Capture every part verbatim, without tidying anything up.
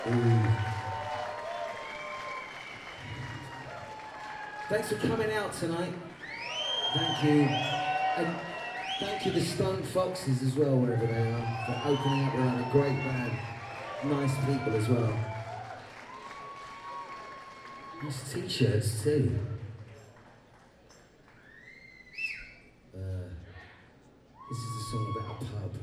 Ooh. Thanks for coming out tonight. Thank you. And thank you the Stunt Foxes as well, wherever they are, for opening up around a great band. Nice people as well. Nice t-shirts too. Uh, this is a song about a pub.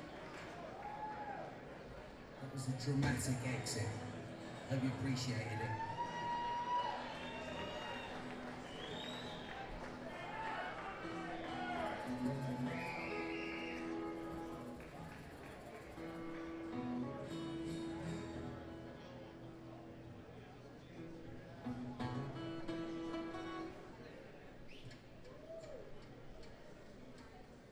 It was a dramatic exit. Hope you appreciated it.